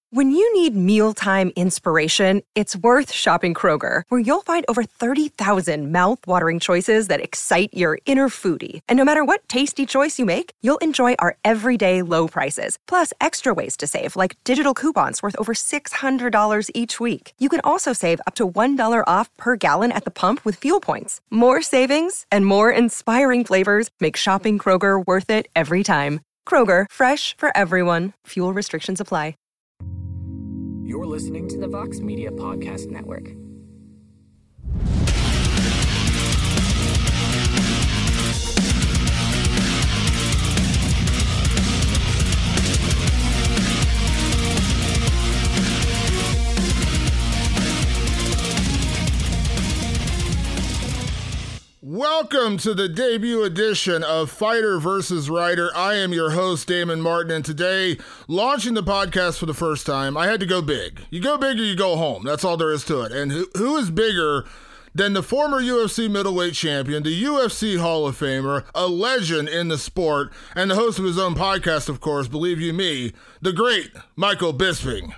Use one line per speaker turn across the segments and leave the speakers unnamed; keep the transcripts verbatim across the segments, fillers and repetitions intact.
When you need mealtime inspiration, it's worth shopping Kroger, where you'll find over thirty thousand mouth-watering choices that excite your inner foodie. And no matter what tasty choice you make, you'll enjoy our everyday low prices, plus extra ways to save, like digital coupons worth over six hundred dollars each week. You can also save up to one dollar off per gallon at the pump with fuel points. More savings and more inspiring flavors make shopping Kroger worth it every time. Kroger, fresh for everyone. Fuel restrictions apply.
You're listening to the Vox Media Podcast Network.
Welcome to the debut edition of Fighter versus Writer. I am your host, Damon Martin, and today, launching the podcast for the first time, I had to go big. You go big or you go home. That's all there is to it. And who, who is bigger than the former U F C middleweight champion, the U F C Hall of Famer, a legend in the sport, and the host of his own podcast, of course, believe you me, the great Michael Bisping.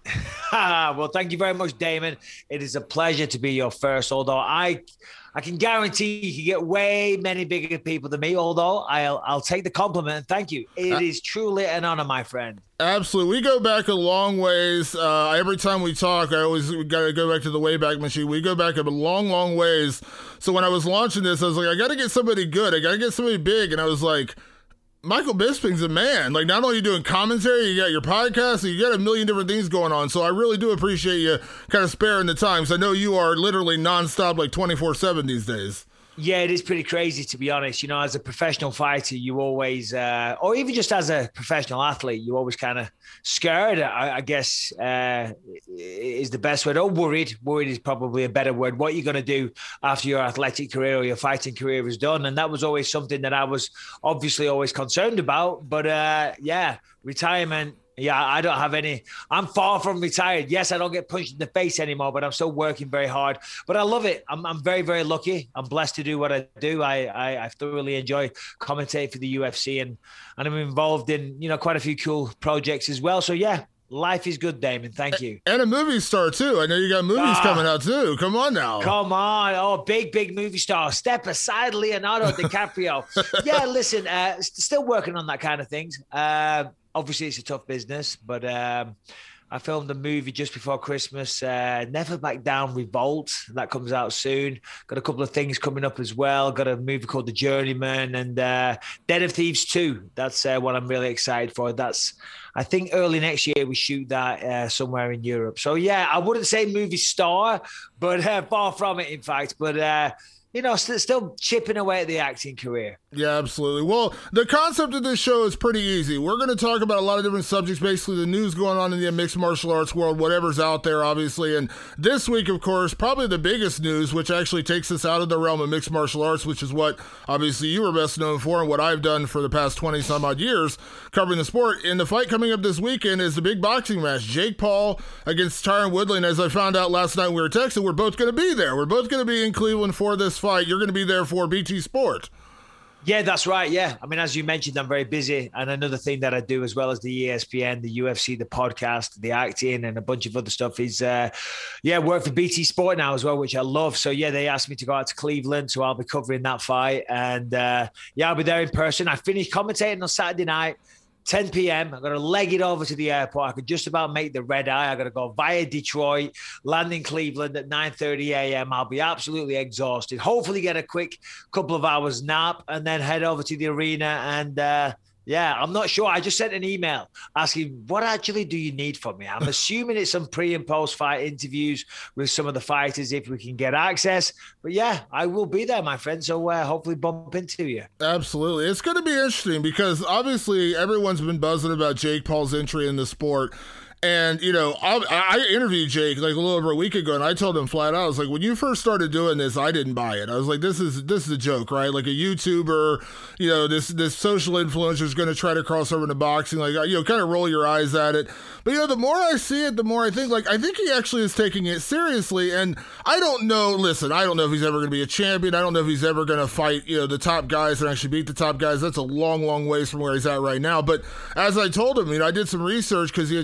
Well, thank you very much, Damon. It is a pleasure to be your first, although I... I can guarantee you can get way many bigger people than me, although I'll I'll take the compliment and thank you. It uh, is truly an honor, my friend.
Absolutely. We go back a long ways. Uh, every time we talk, I always got to go back to the Wayback Machine. We go back a long, long ways. So when I was launching this, I was like, I got to get somebody good. I got to get somebody big. And I was like, Michael Bisping's a man. Like, not only are you doing commentary, you got your podcast, you got a million different things going on. So I really do appreciate you kind of sparing the time, because I know you are literally nonstop, like twenty-four seven these days.
Yeah, it is pretty crazy, to be honest. You know, as a professional fighter, you always, uh, or even just as a professional athlete, you always kind of scared, I, I guess, uh, is the best word. Or worried. Worried is probably a better word. What you're going to do after your athletic career or your fighting career is done. And that was always something that I was obviously always concerned about. But uh, yeah, retirement. Yeah, I don't have any. I'm far from retired. Yes, I don't get punched in the face anymore, but I'm still working very hard. But I love it. I'm, I'm very, very lucky. I'm blessed to do what I do. I, I, I thoroughly enjoy commentating for the U F C, and, and I'm involved in, you know, quite a few cool projects as well. So yeah, life is good, Damon. Thank you.
And a movie star too. I know you got movies ah, coming out too. Come on now.
Come on. Oh, big, big movie star. Step aside, Leonardo DiCaprio. Yeah, listen, uh, still working on that kind of things. Uh, Obviously, it's a tough business, but um, I filmed a movie just before Christmas, uh, Never Back Down Revolt. That comes out soon. Got a couple of things coming up as well. Got a movie called The Journeyman and uh, Den of Thieves two. That's uh, what I'm really excited for. That's, I think, early next year we shoot that uh, somewhere in Europe. So, yeah, I wouldn't say movie star, but uh, far from it, in fact. But, uh, you know, st- still chipping away at the acting career.
Yeah, absolutely. Well, the concept of this show is pretty easy. We're going to talk about a lot of different subjects, basically the news going on in the mixed martial arts world, whatever's out there, obviously. And this week, of course, probably the biggest news, which actually takes us out of the realm of mixed martial arts, which is what, obviously, you were best known for and what I've done for the past twenty-some-odd years covering the sport. And the fight coming up this weekend is the big boxing match, Jake Paul against Tyron Woodley. And as I found out last night we were texting, we're both going to be there. We're both going to be in Cleveland for this fight. You're going to be there for B T Sport.
Yeah, that's right. Yeah. I mean, as you mentioned, I'm very busy. And another thing that I do, as well as the E S P N, the U F C, the podcast, the acting, and a bunch of other stuff is, uh, yeah, work for B T Sport now as well, which I love. So, yeah, they asked me to go out to Cleveland. So I'll be covering that fight. And, uh, yeah, I'll be there in person. I finished commentating on Saturday night. ten p.m. I'm going to leg it over to the airport. I could just about make the red eye. I'm going to go via Detroit, land in Cleveland at nine thirty a.m. I'll be absolutely exhausted. Hopefully get a quick couple of hours nap and then head over to the arena. And, uh, yeah, I'm not sure. I just sent an email asking, what actually do you need from me? I'm assuming it's some pre and post fight interviews with some of the fighters if we can get access. But yeah, I will be there, my friend. So uh, hopefully bump into you.
Absolutely. It's going to be interesting because obviously everyone's been buzzing about Jake Paul's entry in the sport. And, you know, I, I interviewed Jake like a little over a week ago, and I told him flat out, I was like, when you first started doing this, I didn't buy it. I was like, this is this is a joke, right? Like a YouTuber, you know, this this social influencer is going to try to cross over into boxing, like, you know, kind of roll your eyes at it. But, you know, the more I see it, the more I think, like, I think he actually is taking it seriously. And I don't know, listen, I don't know if he's ever going to be a champion. I don't know if he's ever going to fight, you know, the top guys and actually beat the top guys. That's a long, long ways from where he's at right now. But as I told him, you know, I did some research because he had talked about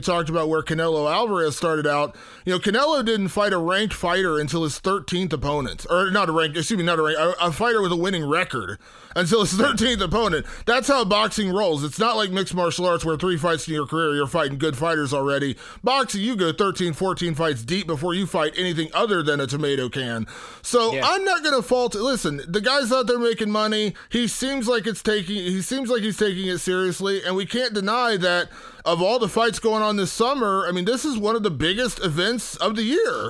uh, where Canelo Alvarez started out. You know, Canelo didn't fight a ranked fighter until his thirteenth opponent, or not a ranked, excuse me, not a ranked, a, a fighter with a winning record until his thirteenth opponent. That's how boxing rolls. It's not like mixed martial arts where three fights in your career, you're fighting good fighters already. Boxing, you go thirteen, fourteen fights deep before you fight anything other than a tomato can. So yeah. I'm not going to fault it. Listen, the guy's out there making money. He seems like it's taking, he seems like he's taking it seriously, and we can't deny that of all the fights going on this summer, I mean, this is one of the biggest events of the year.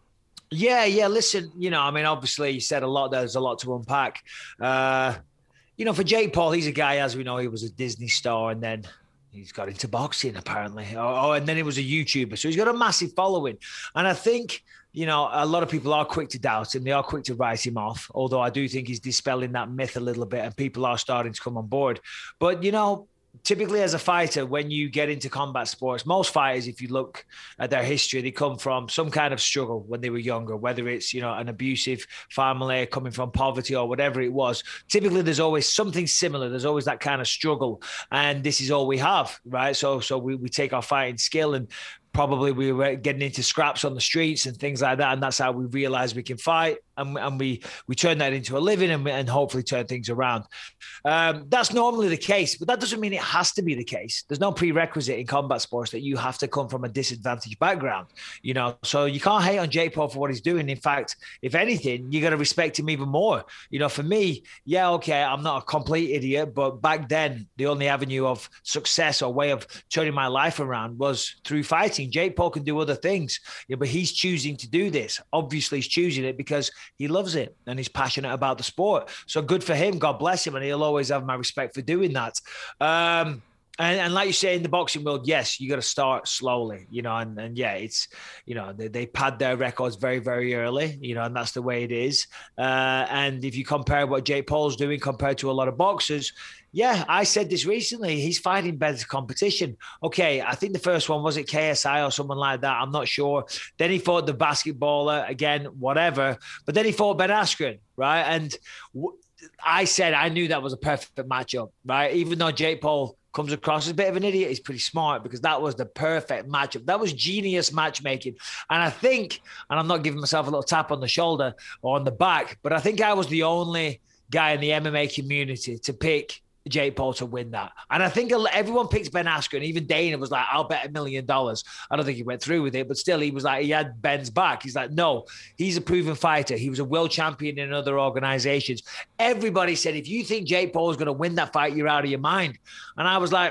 Yeah, yeah. Listen, you know, I mean, obviously you said a lot. There's a lot to unpack. Uh, you know, for Jake Paul, he's a guy, as we know, he was a Disney star, and then he's got into boxing apparently. Oh, and then he was a YouTuber. So he's got a massive following. And I think, you know, a lot of people are quick to doubt him. They are quick to write him off, although I do think he's dispelling that myth a little bit and people are starting to come on board. But, you know, typically as a fighter, when you get into combat sports, most fighters, if you look at their history, they come from some kind of struggle when they were younger, whether it's, you know, an abusive family, coming from poverty or whatever it was. Typically, there's always something similar. There's always that kind of struggle. And this is all we have, right? So, so we, we take our fighting skill and probably we were getting into scraps on the streets and things like that. And that's how we realize we can fight. And, and we we turn that into a living and, and hopefully turn things around. Um, that's normally the case, but that doesn't mean it has to be the case. There's no prerequisite in combat sports that you have to come from a disadvantaged background, you know. So you can't hate on Jake Paul for what he's doing. In fact, if anything, you got to respect him even more. You know, for me, yeah, okay, I'm not a complete idiot, but back then the only avenue of success or way of turning my life around was through fighting. Jake Paul can do other things, yeah, but he's choosing to do this. Obviously, he's choosing it because he loves it and he's passionate about the sport. So good for him. God bless him. And he'll always have my respect for doing that. Um, and, and like you say, in the boxing world, yes, you got to start slowly, you know, and, and yeah, it's, you know, they, they pad their records very, very early, you know, and that's the way it is. Uh, and if you compare what Jake Paul's doing compared to a lot of boxers, yeah, I said this recently. He's fighting better competition. Okay, I think the first one, was it K S I or someone like that? I'm not sure. Then he fought the basketballer, again, whatever. But then he fought Ben Askren, right? And w- I said I knew that was a perfect matchup, right? Even though Jake Paul comes across as a bit of an idiot, he's pretty smart because that was the perfect matchup. That was genius matchmaking. And I think, and I'm not giving myself a little tap on the shoulder or on the back, but I think I was the only guy in the M M A community to pick Jake Paul to win that. And I think everyone picked Ben Askren. Even Dana was like, I'll bet a million dollars. I don't think he went through with it, but still he was like, he had Ben's back. He's like, no, he's a proven fighter. He was a world champion in other organizations. Everybody said, if you think Jake Paul is going to win that fight, you're out of your mind. And I was like,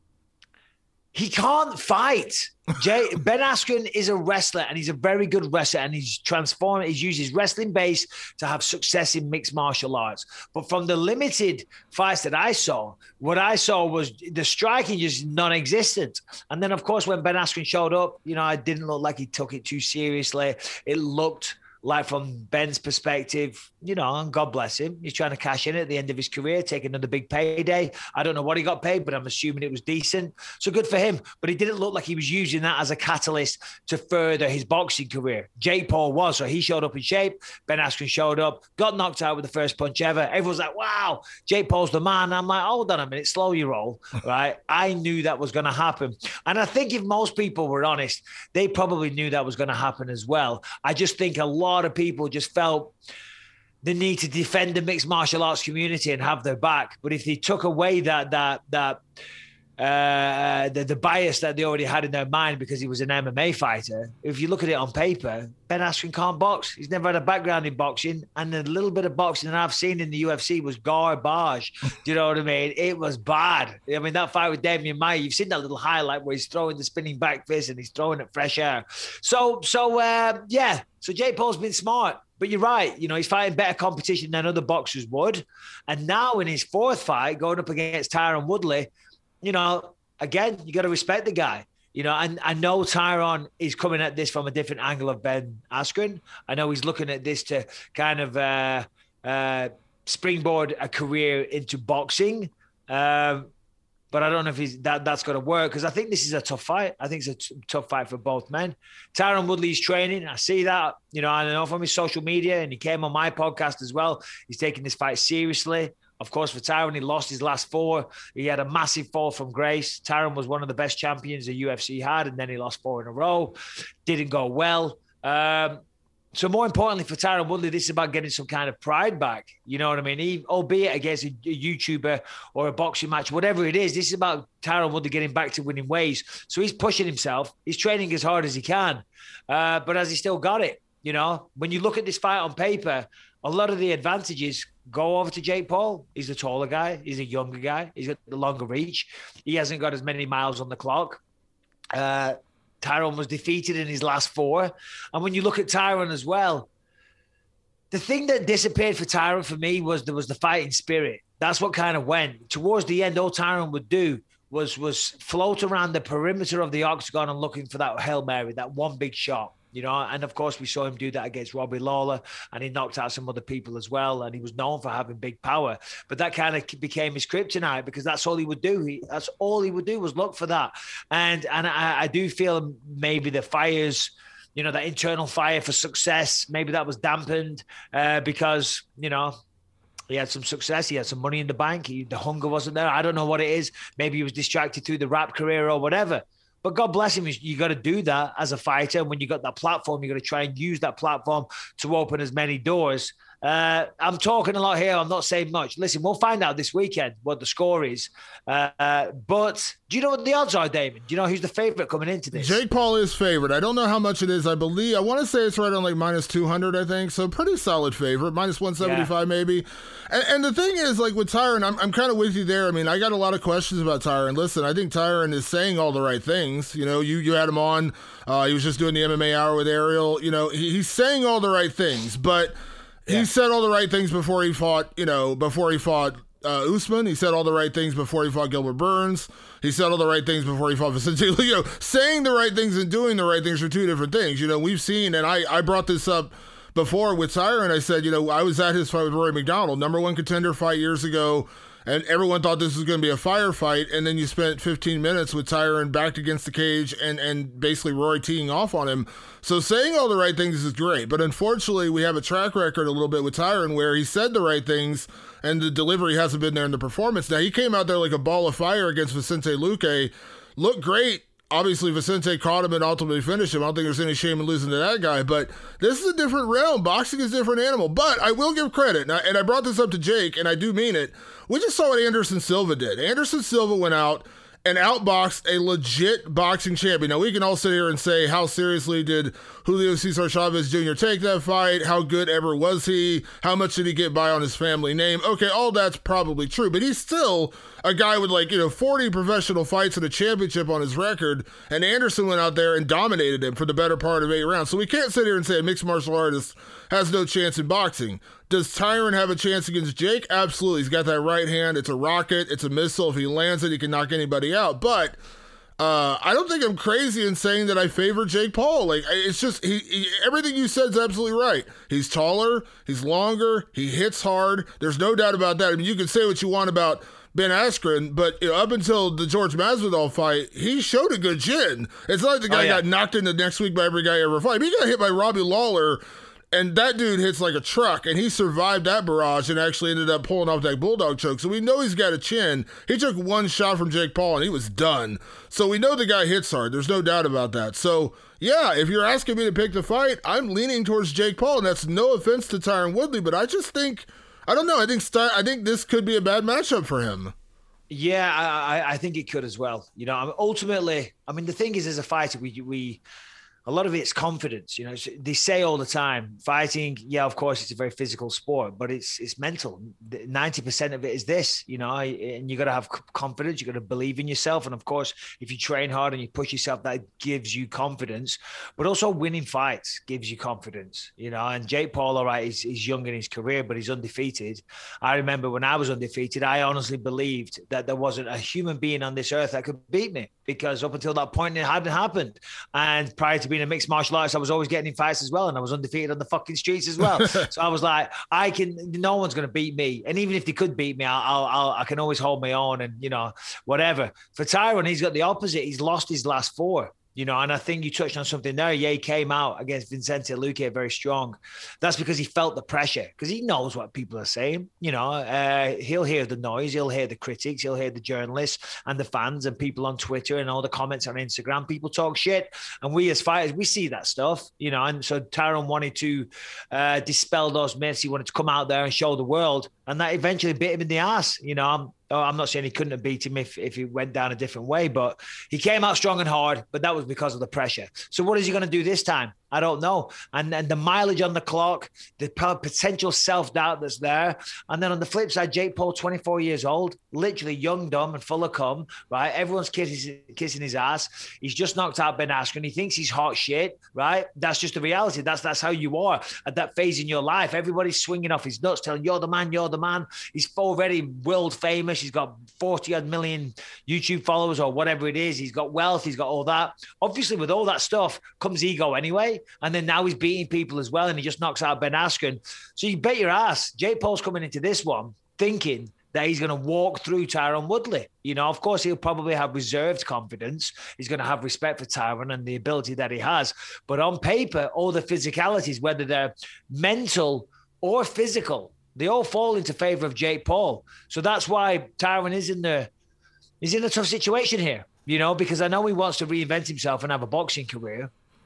he can't fight. Jay, Ben Askren is a wrestler and he's a very good wrestler and he's transformed. He's used his wrestling base to have success in mixed martial arts. But from the limited fights that I saw, what I saw was the striking just non-existent. And then, of course, when Ben Askren showed up, you know, it didn't look like he took it too seriously. It looked like, from Ben's perspective, you know, and God bless him, he's trying to cash in at the end of his career, take another big payday. I don't know what he got paid, but I'm assuming it was decent. So good for him. But it didn't look like he was using that as a catalyst to further his boxing career. Jake Paul was, so he showed up in shape. Ben Askren showed up, got knocked out with the first punch ever. Everyone's like, wow, Jake Paul's the man. I'm like, hold on a minute, slow your roll, right? I knew that was going to happen. And I think if most people were honest, they probably knew that was going to happen as well. I just think a lot A lot of people just felt the need to defend the mixed martial arts community and have their back. But if they took away that that that uh, the, the bias that they already had in their mind because he was an M M A fighter, if you look at it on paper, Ben Askren can't box. He's never had a background in boxing, and the little bit of boxing that I've seen in the U F C was garbage. Do you know what I mean? It was bad. I mean, that fight with Damian Maia, you've seen that little highlight where he's throwing the spinning back fist and he's throwing it fresh air. So, so uh, yeah. So Jake Paul's been smart, but you're right. You know, he's fighting better competition than other boxers would. And now in his fourth fight, going up against Tyron Woodley, you know, again, you got to respect the guy. You know, and I know Tyron is coming at this from a different angle of Ben Askren. I know he's looking at this to kind of uh, uh, springboard a career into boxing. Um, But I don't know if he's, that that's going to work because I think this is a tough fight. I think it's a t- tough fight for both men. Tyron Woodley's training. I see that. You know, I know from his social media, and he came on my podcast as well. He's taking this fight seriously. Of course, for Tyron, he lost his last four. He had a massive fall from grace. Tyron was one of the best champions the U F C had, and then he lost four in a row. Didn't go well. Um, so more importantly for Tyron Woodley, this is about getting some kind of pride back. You know what I mean? He, albeit against a, a YouTuber or a boxing match, whatever it is, this is about Tyron Woodley getting back to winning ways. So he's pushing himself. He's training as hard as he can. Uh, but has he still got it? You know, when you look at this fight on paper, a lot of the advantages go over to Jake Paul. He's a taller guy. He's a younger guy. He's got the longer reach. He hasn't got as many miles on the clock. Uh, Tyron was defeated in his last four. And when you look at Tyron as well, the thing that disappeared for Tyron for me was there was the fighting spirit. That's what kind of went. Towards the end, all Tyron would do was, was float around the perimeter of the octagon and looking for that Hail Mary, that one big shot. You know, and of course we saw him do that against Robbie Lawler, and he knocked out some other people as well. And he was known for having big power, but that kind of became his kryptonite because that's all he would do. He, that's all he would do was look for that. And and I, I do feel maybe the fires, you know, that internal fire for success, maybe that was dampened uh, because, you know, he had some success. He had some money in the bank. He, the hunger wasn't there. I don't know what it is. Maybe he was distracted through the rap career or whatever. But God bless him, you got to do that as a fighter. And when you got that platform, you got to try and use that platform to open as many doors. Uh, I'm talking a lot here. I'm not saying much. Listen, we'll find out this weekend what the score is. Uh, uh, but do you know what the odds are, Damon? Do you know who's the favorite coming into this?
Jake Paul is favorite. I don't know how much it is. I believe, I want to say it's right on like minus two hundred, I think. So pretty solid favorite, minus one seventy-five yeah. maybe. And, and the thing is, like with Tyron, I'm, I'm kind of with you there. I mean, I got a lot of questions about Tyron. Listen, I think Tyron is saying all the right things. You know, you, you had him on. Uh, he was just doing the M M A Hour with Ariel. You know, he, he's saying all the right things, but he yeah. said all the right things before he fought, you know, before he fought uh, Usman. He said all the right things before he fought Gilbert Burns. He said all the right things before he fought Vicente. You know, saying the right things and doing the right things are two different things. You know, we've seen, and I, I brought this up before with Tyron. I said, you know, I was at his fight with Rory McDonald, number one contender fight years ago, and everyone thought this was going to be a firefight, and then you spent fifteen minutes with Tyron backed against the cage and, and basically Rory teeing off on him. So saying all the right things is great, but unfortunately we have a track record a little bit with Tyron where he said the right things and the delivery hasn't been there in the performance. Now, he came out there like a ball of fire against Vicente Luque, looked great. Obviously, Vicente caught him and ultimately finished him. I don't think there's any shame in losing to that guy, but this is a different realm. Boxing is a different animal, but I will give credit, and I, and I brought this up to Jake, and I do mean it. We just saw what Anderson Silva did. Anderson Silva went out and outboxed a legit boxing champion. Now, we can all sit here and say, how seriously did Julio Cesar Chavez Junior take that fight? How good ever was he? How much did he get by on his family name? Okay, all that's probably true, but he's still a guy with like, you know, forty professional fights and a championship on his record, and Anderson went out there and dominated him for the better part of eight rounds. So we can't sit here and say a mixed martial artist has no chance in boxing. Does Tyron have a chance against Jake? Absolutely. He's got that right hand. It's a rocket. It's a missile. If he lands it, he can knock anybody out. But uh, I don't think I'm crazy in saying that I favor Jake Paul. Like, it's just he, he, everything you said is absolutely right. He's taller. He's longer. He hits hard. There's no doubt about that. I mean, you can say what you want about Ben Askren, but you know, up until the George Masvidal fight, he showed a good chin. It's not like the guy oh, yeah. got knocked in the next week by every guy ever fight. He got hit by Robbie Lawler, and that dude hits like a truck, and he survived that barrage and actually ended up pulling off that bulldog choke. So we know he's got a chin. He took one shot from Jake Paul, and he was done. So we know the guy hits hard. There's no doubt about that. So, yeah, if you're asking me to pick the fight, I'm leaning towards Jake Paul, and that's no offense to Tyron Woodley, but I just think, I don't know, I think St- I think this could be a bad matchup for him.
Yeah, I, I think it could as well. You know, ultimately, I mean, the thing is, as a fighter, we we a lot of it's confidence. You know, they say all the time, fighting, yeah, of course, it's a very physical sport, but it's it's mental. ninety percent of it is this, you know, and you got to have confidence. You got to believe in yourself. And of course, if you train hard and you push yourself, that gives you confidence, but also winning fights gives you confidence, you know. And Jake Paul, all right, he's, he's young in his career, but he's undefeated. I remember when I was undefeated, I honestly believed that there wasn't a human being on this earth that could beat me, because up until that point, it hadn't happened. And prior to being a mixed martial artist, I was always getting in fights as well, and I was undefeated on the fucking streets as well. So I was like, I can, no one's going to beat me, and even if they could beat me, I'll, I'll, I can always hold my own, and you know, whatever. For Tyron, he's got the opposite. He's lost his last four. You know, and I think you touched on something there. Yeah, he came out against Vicente Luque very strong. That's because he felt the pressure, because he knows what people are saying. You know, uh, he'll hear the noise, he'll hear the critics, he'll hear the journalists and the fans and people on Twitter and all the comments on Instagram. People talk shit, and we as fighters, we see that stuff. You know, and so Tyron wanted to uh, dispel those myths. He wanted to come out there and show the world, and that eventually bit him in the ass. You know, I'm, Oh, I'm not saying he couldn't have beat him if, if he went down a different way, but he came out strong and hard, but that was because of the pressure. So what is he going to do this time? I don't know. And and the mileage on the clock, the potential self-doubt that's there. And then on the flip side, Jake Paul, twenty-four years old, literally young, dumb, and full of cum, right? Everyone's kissing, kissing his ass. He's just knocked out Ben Askren. He thinks he's hot shit, right? That's just the reality. That's that's how you are at that phase in your life. Everybody's swinging off his nuts, telling you're the man, you're the man. He's already world famous. He's got forty odd million YouTube followers or whatever it is. He's got wealth. He's got all that. Obviously, with all that stuff comes ego anyway. And then now he's beating people as well, and he just knocks out Ben Askren. So you bet your ass, Jake Paul's coming into this one thinking that he's going to walk through Tyron Woodley. You know, of course, he'll probably have reserved confidence. He's going to have respect for Tyron and the ability that he has. But on paper, all the physicalities, whether they're mental or physical, they all fall into favor of Jake Paul. So that's why Tyron is in the he's in a tough situation here, you know, because I know he wants to reinvent himself and have a boxing career,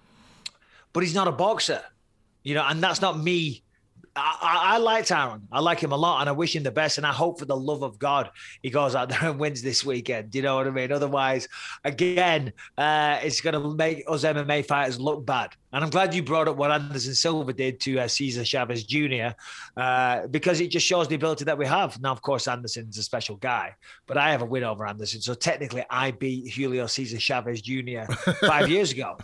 but he's not a boxer, you know, and that's not me. I, I, I like Tyron. I like him a lot, and I wish him the best. And I hope for the love of God he goes out there and wins this weekend. Do you know what I mean? Otherwise, again, uh, it's going to make us M M A fighters look bad. And I'm glad you brought up what Anderson Silva did to uh, Cesar Chavez Junior Uh, because it just shows the ability that we have. Now, of course, Anderson's a special guy, but I have a win over Anderson. So technically, I beat Julio Cesar Chavez Junior five years ago.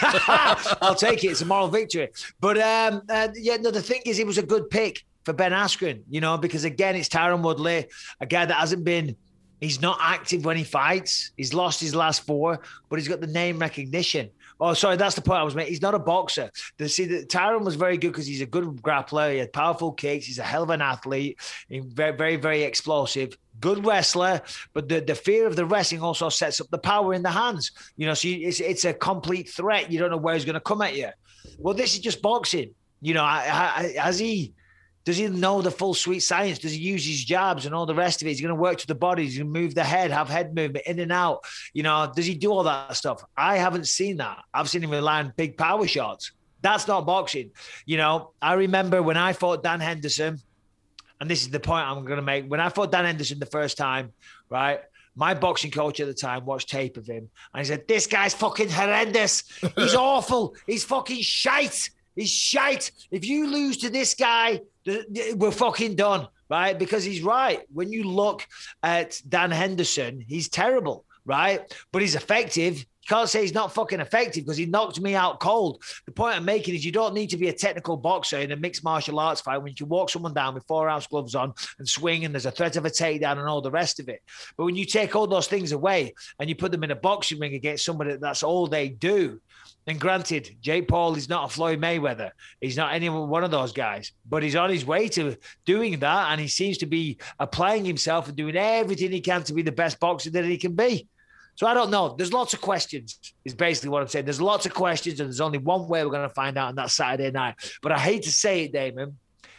I'll take it. It's a moral victory. But um, uh, yeah, no, the thing is, it was a good pick for Ben Askren, you know, because again, it's Tyron Woodley, a guy that hasn't been, he's not active when he fights. He's lost his last four, but he's got the name recognition. Oh, sorry, that's the point I was making. He's not a boxer. The, see, the, Tyron was very good because he's a good grappler. He had powerful kicks. He's a hell of an athlete. He's very, very, very explosive. Good wrestler, but the, the fear of the wrestling also sets up the power in the hands. You know, so you, it's, it's a complete threat. You don't know where he's going to come at you. Well, this is just boxing. You know, I, I, has he... Does he know the full sweet science? Does he use his jabs and all the rest of it? He's going to work to the body. He's going to move the head, have head movement in and out. You know, does he do all that stuff? I haven't seen that. I've seen him rely on big power shots. That's not boxing. You know, I remember when I fought Dan Henderson, and this is the point I'm going to make. When I fought Dan Henderson the first time, right, my boxing coach at the time watched tape of him, and he said, this guy's fucking horrendous. He's awful. He's fucking shite. He's shite. If you lose to this guy, we're fucking done, right? Because he's right. When you look at Dan Henderson, he's terrible, right? But he's effective. You can't say he's not fucking effective because he knocked me out cold. The point I'm making is you don't need to be a technical boxer in a mixed martial arts fight when you can walk someone down with four ounce gloves on and swing and there's a threat of a takedown and all the rest of it. But when you take all those things away and you put them in a boxing ring against somebody that's all they do, and granted, Jake Paul is not a Floyd Mayweather. He's not any one of those guys, but he's on his way to doing that. And he seems to be applying himself and doing everything he can to be the best boxer that he can be. So I don't know. There's lots of questions is basically what I'm saying. There's lots of questions and there's only one way we're going to find out, and that's Saturday night. But I hate to say it, Damon.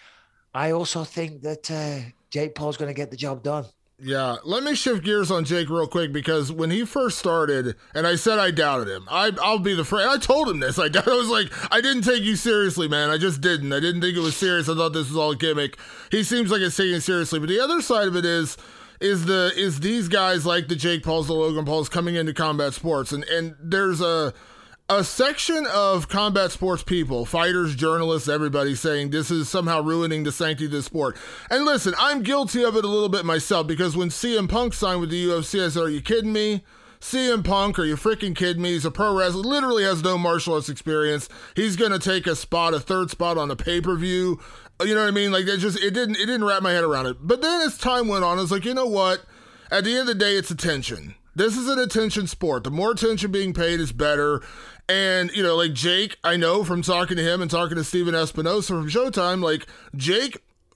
I also think that uh, Jake Paul's going to get the job done.
Yeah, let me shift gears on Jake real quick, because when he first started, and I said I doubted him, I, I'll be the first. I told him this. I, I was like, I didn't take you seriously, man. I just didn't. I didn't think it was serious. I thought this was all a gimmick. He seems like it's taken seriously. But the other side of it is, is the is these guys like the Jake Pauls, the Logan Pauls coming into combat sports, and and there's a. A section of combat sports people, fighters, journalists, everybody saying this is somehow ruining the sanctity of the sport. And listen, I'm guilty of it a little bit myself, because when C M Punk signed with the U F C, I said, are you kidding me? C M Punk, are you freaking kidding me? He's a pro wrestler, literally has no martial arts experience. He's going to take a spot, a third spot on the pay-per-view. You know what I mean? Like, it just, it didn't, it didn't wrap my head around it. But then as time went on, I was like, you know what? At the end of the day, it's attention. This is an attention sport. The more attention being paid is better. And, you know, like Jake, I know from talking to him and talking to Steven Espinosa from Showtime, like Jake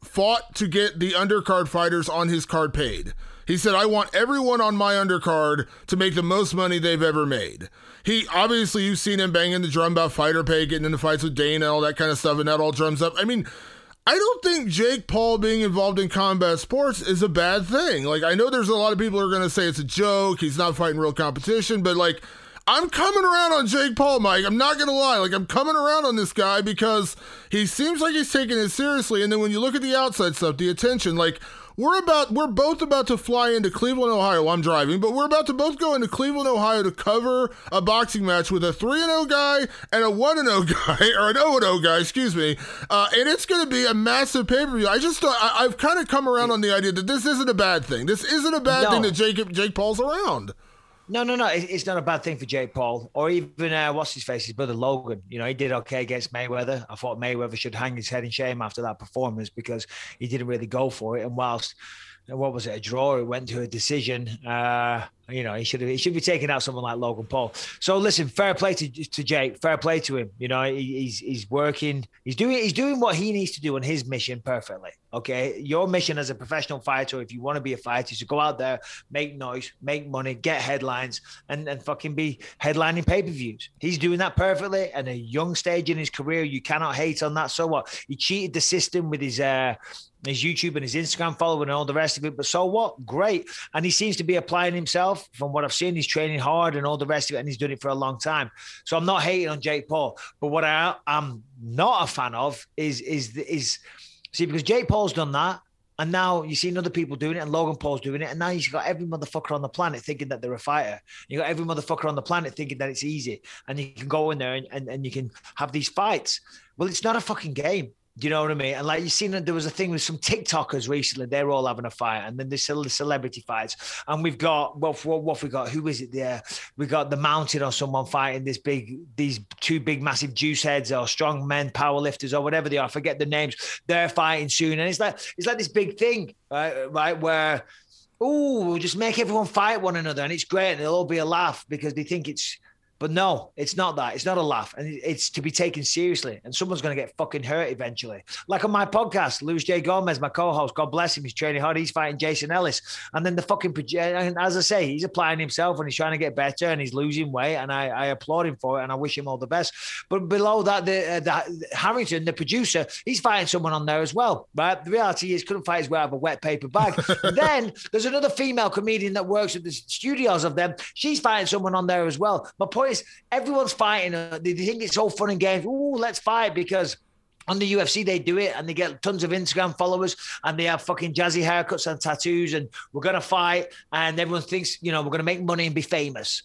fought to get the undercard fighters on his card paid. He said, I want everyone on my undercard to make the most money they've ever made. He, obviously, you've seen him banging the drum about fighter pay, getting into fights with Dana, all that kind of stuff, and that all drums up. I mean, I don't think Jake Paul being involved in combat sports is a bad thing. Like, I know there's a lot of people who are going to say it's a joke, he's not fighting real competition, but, like, I'm coming around on Jake Paul, Mike. I'm not going to lie. Like, I'm coming around on this guy because he seems like he's taking it seriously, and then when you look at the outside stuff, the attention, like, We're about, we're both about to fly into Cleveland, Ohio. I'm driving, but we're about to both go into Cleveland, Ohio to cover a boxing match with a three and oh guy and a one and oh guy, or an oh and oh guy, excuse me. Uh, and it's going to be a massive pay-per-view. I just, I, I've kind of come around on the idea that this isn't a bad thing. This isn't a bad no. thing that Jake, Jake Paul's around.
No, no, no. It's not a bad thing for Jake Paul or even, uh, what's his face, his brother Logan. You know, he did okay against Mayweather. I thought Mayweather should hang his head in shame after that performance because he didn't really go for it. And whilst, what was it, a draw, it went to a decision. Uh, you know, he should have, he should be taking out someone like Logan Paul. So listen, fair play to, to Jake, fair play to him. You know, he, he's he's working, he's doing he's doing what he needs to do on his mission perfectly. Okay, your mission as a professional fighter, if you want to be a fighter, is to go out there, make noise, make money, get headlines, and and fucking be headlining pay-per-views. He's doing that perfectly. And a young stage in his career, you cannot hate on that. So what? He cheated the system with his uh. his YouTube and his Instagram following and all the rest of it. But so what? Great. And he seems to be applying himself from what I've seen. He's training hard and all the rest of it. And he's done it for a long time. So I'm not hating on Jake Paul. But what I am not a fan of is, is, is see, because Jake Paul's done that. And now you've seen other people doing it and Logan Paul's doing it. And now you've got every motherfucker on the planet thinking that they're a fighter. You got every motherfucker on the planet thinking that it's easy. And you can go in there and, and, and you can have these fights. Well, it's not a fucking game. Do you know what I mean? And like you seen, there was a thing with some TikTokers recently. They're all having a fight, and then there's the celebrity fights. And we've got what? What, what we got? Who is it there? We got the Mountain or someone fighting this big, these two big, massive juice heads or strong men, power lifters or whatever they are. I forget the names. They're fighting soon, and it's like it's like this big thing, right? Right where, oh, we'll just make everyone fight one another, and it's great, and it'll all be a laugh because they think it's. But no, it's not that. It's not a laugh. And it's to be taken seriously. And someone's going to get fucking hurt eventually. Like on my podcast, Luis J. Gomez, my co-host, God bless him. He's training hard. He's fighting Jason Ellis. And then the fucking, and as I say, he's applying himself and he's trying to get better and he's losing weight. And I, I applaud him for it and I wish him all the best. But below that, the, uh, the Harrington, the producer, he's fighting someone on there as well. Right? The reality is couldn't fight his way out of a wet paper bag. Then there's another female comedian that works at the studios of them. She's fighting someone on there as well. My point is, everyone's fighting. Uh, they think it's all fun and games. Ooh, let's fight because on the U F C they do it and they get tons of Instagram followers and they have fucking jazzy haircuts and tattoos and we're going to fight and everyone thinks, you know, we're going to make money and be famous.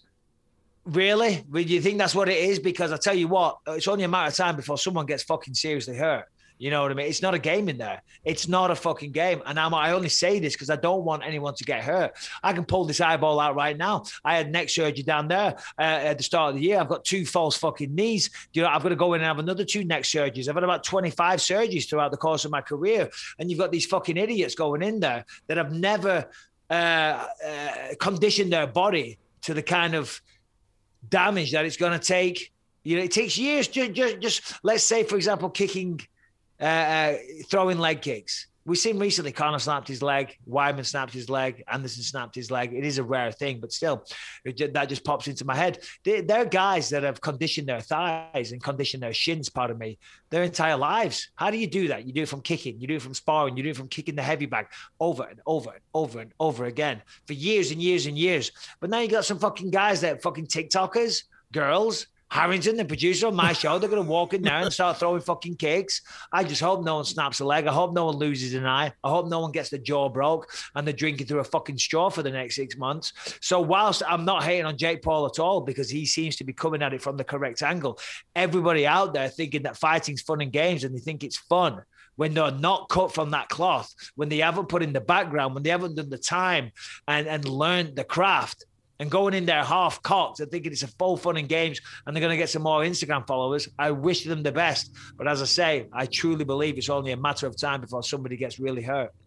Really? Do you think that's what it is? Because I tell you what, it's only a matter of time before someone gets fucking seriously hurt. You know what I mean? It's not a game in there. It's not a fucking game. And I'm, I only say this because I don't want anyone to get hurt. I can pull this eyeball out right now. I had neck surgery down there uh, at the start of the year. I've got two false fucking knees. You know, I've got to go in and have another two neck surgeries. I've had about twenty-five surgeries throughout the course of my career. And you've got these fucking idiots going in there that have never uh, uh, conditioned their body to the kind of damage that it's going to take. You know, it takes years. Just, just, just let's say, for example, kicking... Uh, uh, throwing leg kicks. We've seen recently Conor snapped his leg, Weidman snapped his leg, Anderson snapped his leg. It is a rare thing, but still, it, that just pops into my head. They, they're guys that have conditioned their thighs and conditioned their shins, pardon me, their entire lives. How do you do that? You do it from kicking, you do it from sparring, you do it from kicking the heavy bag over and over and over and over again for years and years and years. But now you got some fucking guys that are fucking TikTokers, girls, Harrington, the producer on my show, they're going to walk in there and start throwing fucking kicks. I just hope no one snaps a leg. I hope no one loses an eye. I hope no one gets the jaw broke and they're drinking through a fucking straw for the next six months. So whilst I'm not hating on Jake Paul at all because he seems to be coming at it from the correct angle, everybody out there thinking that fighting's fun and games and they think it's fun when they're not cut from that cloth, when they haven't put in the background, when they haven't done the time and, and learned the craft, and going in there half-cocked and thinking it's a full fun and games and they're going to get some more Instagram followers, I wish them the best. But as I say, I truly believe it's only a matter of time before somebody gets really hurt.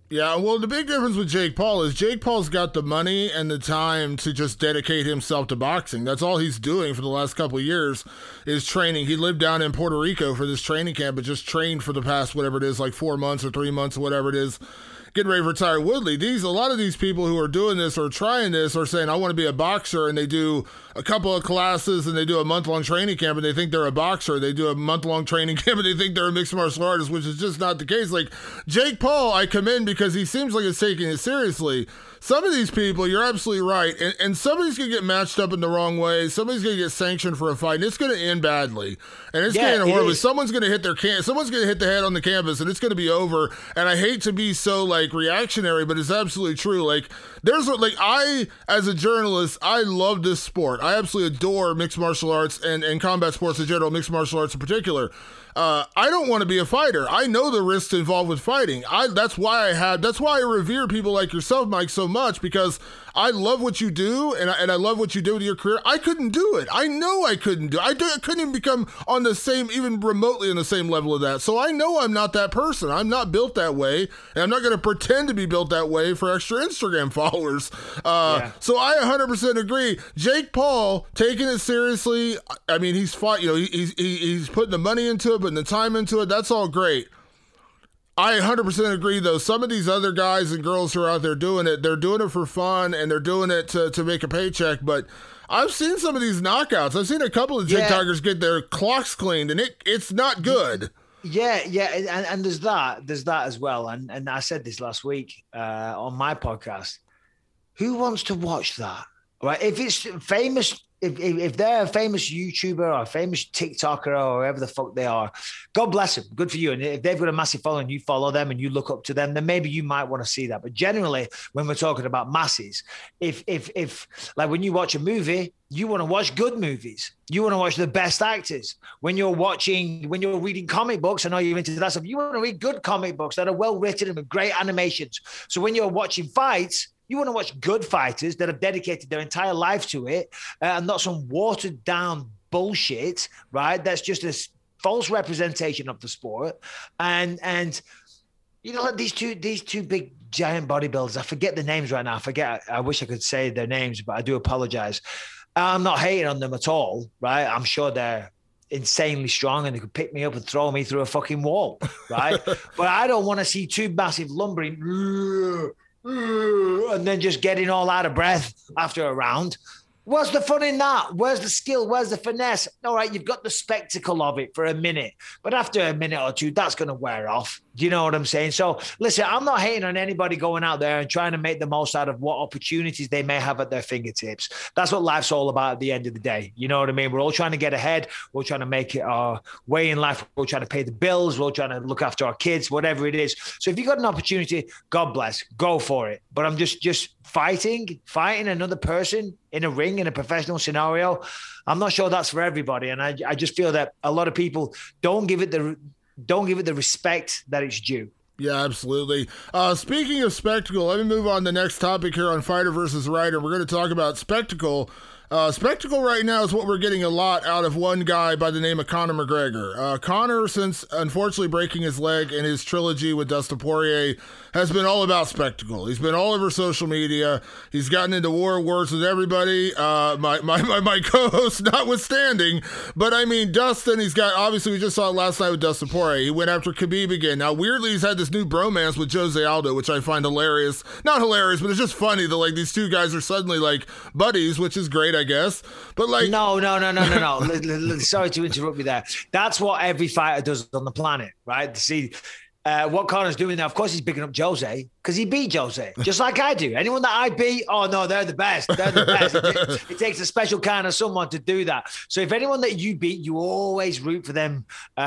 Yeah, well, the big difference with Jake Paul is Jake Paul's got the money and the time to just dedicate himself to boxing. That's all he's doing for the last couple of years is training. He lived down in Puerto Rico for this training camp, but just trained for the past, whatever it is, like four months or three months or whatever it is, getting ready to retire. Woodley, these a lot of these people who are doing this or trying this are saying, I want to be a boxer, and they do a couple of classes and they do a month-long training camp and they think they're a boxer. They do a month-long training camp and they think they're a mixed martial artist, which is just not the case. Like, Jake Paul, I commend because he seems like he's taking it seriously. Some of these people, you're absolutely right, and, and somebody's going to get matched up in the wrong way. Somebody's going to get sanctioned for a fight, and it's going to end badly. And it's
yeah,
getting horribly.
It
Someone's going to hit their can- Someone's going to hit the head on the canvas, and it's going to be over. And I hate to be so, like, reactionary, but it's absolutely true. Like, there's, like, I, as a journalist, I love this sport. I absolutely adore mixed martial arts and, and combat sports in general, mixed martial arts in particular. Uh, I don't want to be a fighter. I know the risks involved with fighting. I that's why I had that's why I revere people like yourself, Mike, so much, because I love what you do and I, and I love what you do with your career. I couldn't do it. I know I couldn't do it. I, do, I couldn't even become on the same, even remotely on the same level of that. So I know I'm not that person. I'm not built that way, and I'm not going to pretend to be built that way for extra Instagram followers. Uh, yeah. So I one hundred percent agree. Jake Paul taking it seriously. I mean, he's fought. You know, he, he's he, he's putting the money into it, putting the time into it. That's all great. I one hundred percent agree, though. Some of these other guys and girls who are out there doing it, they're doing it for fun and they're doing it to, to make a paycheck. But I've seen some of these knockouts. I've seen a couple of Jake yeah. Tigers get their clocks cleaned, and it it's not good.
Yeah, yeah, and, and there's that, there's that as well. And and I said this last week uh, on my podcast. Who wants to watch that? Right? If it's famous. If, if if they're a famous YouTuber or a famous TikToker or whoever the fuck they are, God bless them. Good for you. And if they've got a massive following, you follow them and you look up to them, then maybe you might want to see that. But generally, when we're talking about masses, if if if like when you watch a movie, you want to watch good movies. You want to watch the best actors. When you're watching, when you're reading comic books, I know you're into that stuff, you want to read good comic books that are well written and with great animations. So when you're watching fights, you want to watch good fighters that have dedicated their entire life to it uh, and not some watered down bullshit, right? That's just a false representation of the sport. And, and you know, like these two, these two big giant bodybuilders, I forget the names right now. I forget. I wish I could say their names, but I do apologize. I'm not hating on them at all, right? I'm sure they're insanely strong and they could pick me up and throw me through a fucking wall, right? But I don't want to see two massive lumbering and then just getting all out of breath after a round. What's the fun in that? Where's the skill? Where's the finesse? All right, you've got the spectacle of it for a minute, but after a minute or two, that's going to wear off. Do you know what I'm saying? So listen, I'm not hating on anybody going out there and trying to make the most out of what opportunities they may have at their fingertips. That's what life's all about at the end of the day. You know what I mean? We're all trying to get ahead. We're all trying to make it our way in life. We're all trying to pay the bills. We're all trying to look after our kids, whatever it is. So if you got an opportunity, God bless, go for it. But I'm just, just fighting, fighting another person in a ring, in a professional scenario. I'm not sure that's for everybody. And I, I just feel that a lot of people don't give it the, don't give it the respect that it's due.
Yeah, absolutely. Uh, speaking of spectacle, let me move on to the next topic here on Fighter versus Writer. We're going to talk about spectacle. Uh, spectacle right now is what we're getting a lot out of one guy by the name of Conor McGregor. Uh, Conor, since unfortunately breaking his leg in his trilogy with Dustin Poirier, has been all about spectacle. He's been all over social media. He's gotten into war words with everybody, uh, my, my, my, my co-host notwithstanding. But I mean, Dustin, he's got, obviously we just saw it last night with Dustin Poirier. He went after Khabib again. Now, weirdly, he's had this new bromance with Jose Aldo, which I find hilarious. Not hilarious, but it's just funny that like these two guys are suddenly like buddies, which is great, I guess. But like,
no, no, no, no, no, no. Sorry to interrupt you there. That's what every fighter does on the planet, right? See, uh, what Conor's doing now, of course, he's picking up Jose because he beat Jose, just like I do. Anyone that I beat, oh no, they're the best. They're the best. It, takes, it takes a special kind of someone to do that. So if anyone that you beat, you always root for them. Uh,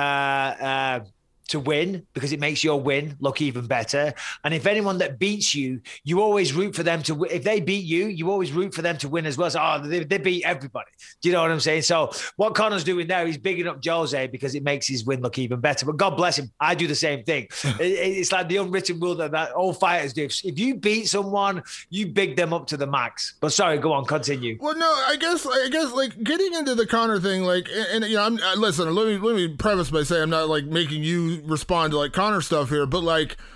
uh, to win because it makes your win look even better. And if anyone that beats you, you always root for them to win. If they beat you, you always root for them to win as well. So, oh, they, they beat everybody. Do you know what I'm saying? So what Conor's doing there, he's bigging up Jose because it makes his win look even better. But God bless him. I do the same thing. it, it's like the unwritten rule that, that all fighters do. If, if you beat someone, you big them up to the max. But sorry, go on, continue.
Well, no, I guess, I guess like getting into the Conor thing, like, and, and you know, I'm, uh, listen, let me, let me preface by saying I'm not like making you respond to like Conor stuff here, but like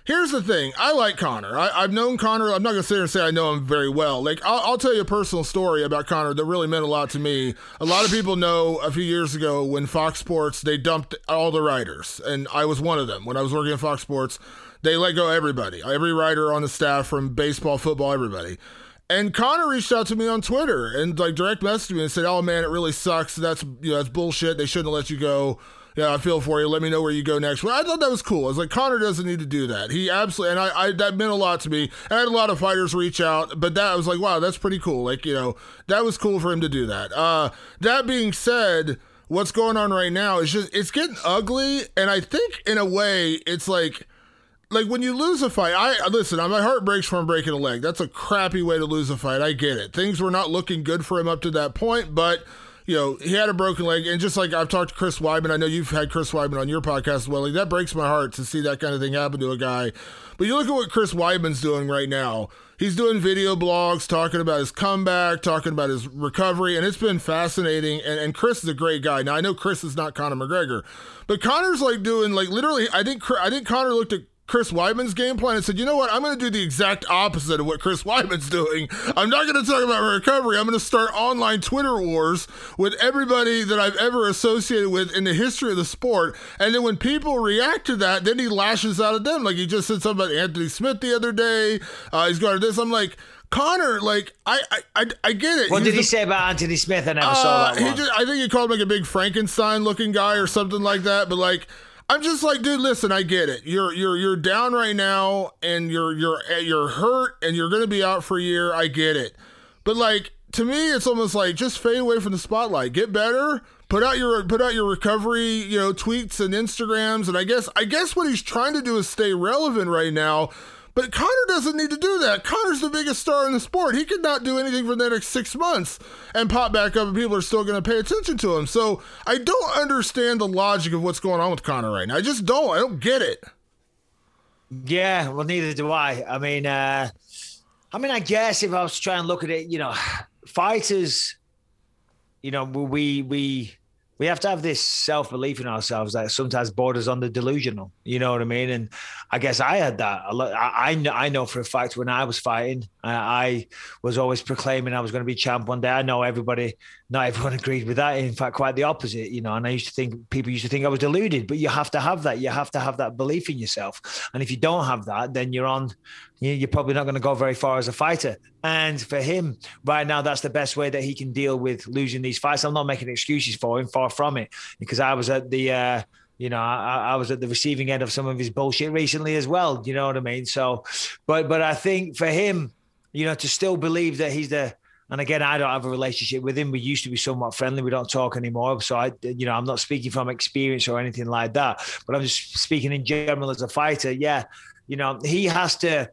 Here's the thing. I like Conor. I, I've known Conor. I'm not going to sit here and say I know him very well. Like, I'll, I'll tell you a personal story about Conor that really meant a lot to me. A lot of people know a few years ago when Fox Sports, they dumped all the writers, and I was one of them. When I was working at Fox Sports, they let go everybody, every writer on the staff from baseball, football, everybody. And Conor reached out to me on Twitter and like direct messaged me and said, "Oh man, it really sucks. That's, you know, that's bullshit. They shouldn't have let you go. Yeah, I feel for you. Let me know where you go next." Well, I thought that was cool. I was like, Conor doesn't need to do that. He absolutely, and I, I that meant a lot to me. I had a lot of fighters reach out, but that I was like, wow, that's pretty cool. Like, you know, that was cool for him to do that. Uh, that being said, what's going on right now is just, it's getting ugly. And I think in a way it's like, like when you lose a fight, I listen, my heart breaks from breaking a leg. That's a crappy way to lose a fight. I get it. Things were not looking good for him up to that point, but you know, he had a broken leg, and just like I've talked to Chris Weidman, I know you've had Chris Weidman on your podcast as well. Like, that breaks my heart to see that kind of thing happen to a guy. But you look at what Chris Weidman's doing right now. He's doing video blogs, talking about his comeback, talking about his recovery, and it's been fascinating. And, and Chris is a great guy. Now, I know Chris is not Conor McGregor, but Conor's like doing, like, literally, I think I think Conor looked at Chris Weidman's game plan and said, you know what, I'm going to do the exact opposite of what Chris Weidman's doing. I'm not going to talk about my recovery. I'm going to start online Twitter wars with everybody that I've ever associated with in the history of the sport. And then when people react to that, then he lashes out at them. Like he just said something about Anthony Smith the other day. Uh, he's got this. I'm like, Conor, like, I, I, I get it.
What
He's
did he
the,
say about Anthony Smith? I never
uh,
saw that
he
one.
just, I think he called him like a big Frankenstein looking guy or something like that. But like, I'm just like, dude, listen, I get it. You're you're you're down right now, and you're you're you're hurt, and you're gonna be out for a year. I get it, but like to me, it's almost like just fade away from the spotlight. Get better. Put out your put out your recovery, you know, tweets and Instagrams, and I guess I guess what he's trying to do is stay relevant right now. But Conor doesn't need to do that. Conor's the biggest star in the sport. He could not do anything for the next six months and pop back up, and people are still going to pay attention to him. So I don't understand the logic of what's going on with Conor right now. I just don't. I don't get it.
Yeah, well, neither do I. I mean, uh, I mean, I guess if I was trying to look at it, you know, fighters, you know, we we we have to have this self-belief in ourselves that sometimes borders on the delusional. You know what I mean? And I guess I had that. I, I, know, I know for a fact when I was fighting, I, I was always proclaiming I was going to be champ one day. I know everybody, not everyone agreed with that. In fact, quite the opposite, you know, and I used to think, people used to think I was deluded, but you have to have that. You have to have that belief in yourself. And if you don't have that, then you're on, you're probably not going to go very far as a fighter. And for him right now, that's the best way that he can deal with losing these fights. I'm not making excuses for him, far from it, because I was at the, uh, you know, I, I was at the receiving end of some of his bullshit recently as well. You know what I mean? So, but, but I think for him, you know, to still believe that he's the, and again, I don't have a relationship with him. We used to be somewhat friendly. We don't talk anymore. So I, you know, I'm not speaking from experience or anything like that, but I'm just speaking in general as a fighter. Yeah. You know, he has to